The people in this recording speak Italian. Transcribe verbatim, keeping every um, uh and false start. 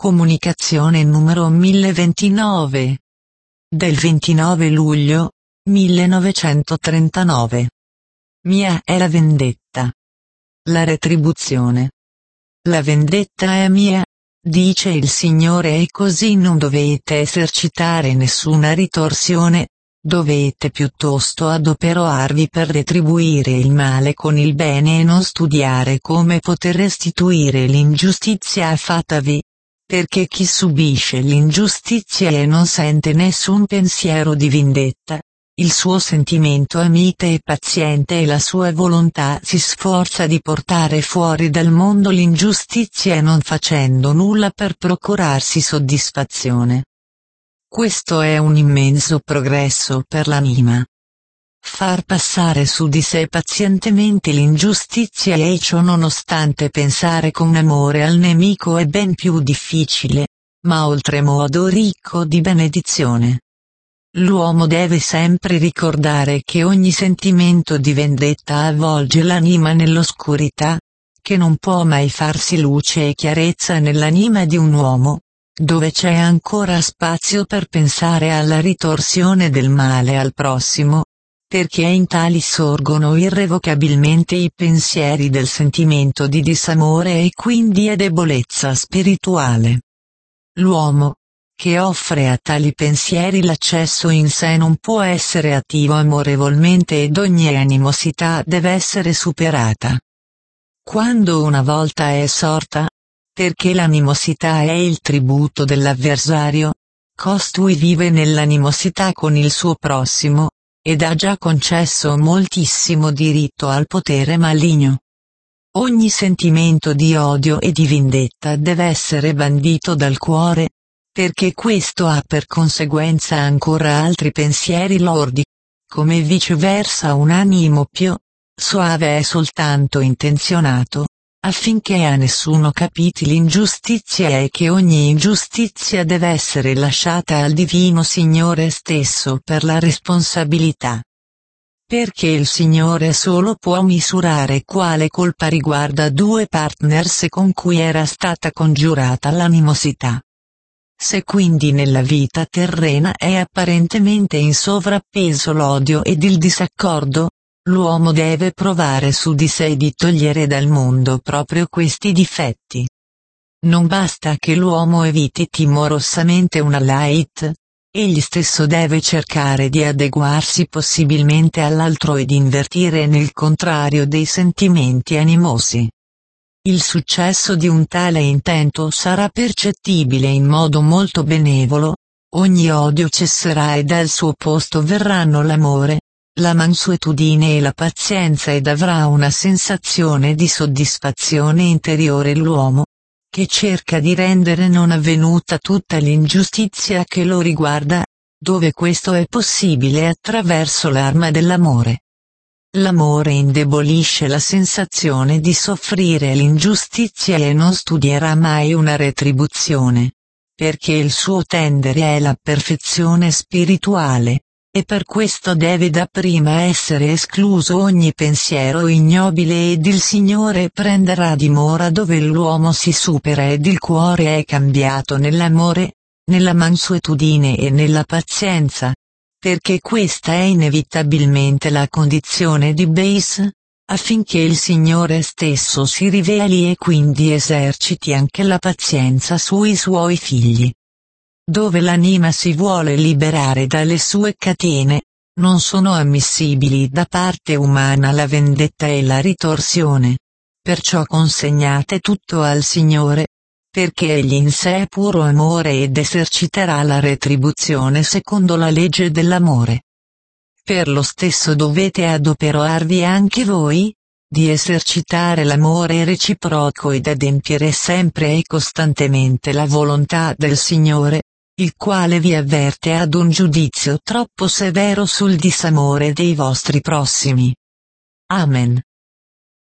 Comunicazione numero mille ventinove. Del ventinove luglio millenovecentotrentanove. Mia è la vendetta. La retribuzione. La vendetta è mia, dice il Signore, e così non dovete esercitare nessuna ritorsione, dovete piuttosto adoperarvi per retribuire il male con il bene e non studiare come poter restituire l'ingiustizia fattavi. Perché chi subisce l'ingiustizia e non sente nessun pensiero di vendetta, il suo sentimento è mite e paziente e la sua volontà si sforza di portare fuori dal mondo l'ingiustizia non facendo nulla per procurarsi soddisfazione. Questo è un immenso progresso per l'anima. Far passare su di sé pazientemente l'ingiustizia e ciò nonostante pensare con amore al nemico è ben più difficile, ma oltremodo ricco di benedizione. L'uomo deve sempre ricordare che ogni sentimento di vendetta avvolge l'anima nell'oscurità, che non può mai farsi luce e chiarezza nell'anima di un uomo, dove c'è ancora spazio per pensare alla ritorsione del male al prossimo, perché in tali sorgono irrevocabilmente i pensieri del sentimento di disamore e quindi è debolezza spirituale. L'uomo, che offre a tali pensieri l'accesso in sé, non può essere attivo amorevolmente ed ogni animosità deve essere superata. Quando una volta è sorta, perché l'animosità è il tributo dell'avversario, costui vive nell'animosità con il suo prossimo, ed ha già concesso moltissimo diritto al potere maligno. Ogni sentimento di odio e di vendetta deve essere bandito dal cuore, perché questo ha per conseguenza ancora altri pensieri lordi, come viceversa un animo più soave è soltanto intenzionato, affinché a nessuno capiti l'ingiustizia e che ogni ingiustizia deve essere lasciata al Divino Signore stesso per la responsabilità. Perché il Signore solo può misurare quale colpa riguarda due partners con cui era stata congiurata l'animosità. Se quindi nella vita terrena è apparentemente in sovrappeso l'odio ed il disaccordo, l'uomo deve provare su di sé di togliere dal mondo proprio questi difetti. Non basta che l'uomo eviti timorosamente una light, egli stesso deve cercare di adeguarsi possibilmente all'altro ed invertire nel contrario dei sentimenti animosi. Il successo di un tale intento sarà percettibile in modo molto benevolo, ogni odio cesserà e dal suo posto verranno l'amore, la mansuetudine e la pazienza ed avrà una sensazione di soddisfazione interiore l'uomo, che cerca di rendere non avvenuta tutta l'ingiustizia che lo riguarda, dove questo è possibile attraverso l'arma dell'amore. L'amore indebolisce la sensazione di soffrire l'ingiustizia e non studierà mai una retribuzione, perché il suo tendere è la perfezione spirituale, e per questo deve dapprima essere escluso ogni pensiero ignobile ed il Signore prenderà dimora dove l'uomo si supera ed il cuore è cambiato nell'amore, nella mansuetudine e nella pazienza, perché questa è inevitabilmente la condizione di Beis, affinché il Signore stesso si riveli e quindi eserciti anche la pazienza sui suoi figli. Dove l'anima si vuole liberare dalle sue catene, non sono ammissibili da parte umana la vendetta e la ritorsione. Perciò consegnate tutto al Signore, perché egli in sé è puro amore ed eserciterà la retribuzione secondo la legge dell'amore. Per lo stesso dovete adoperarvi anche voi, di esercitare l'amore reciproco ed adempiere sempre e costantemente la volontà del Signore, il quale vi avverte ad un giudizio troppo severo sul disamore dei vostri prossimi. Amen.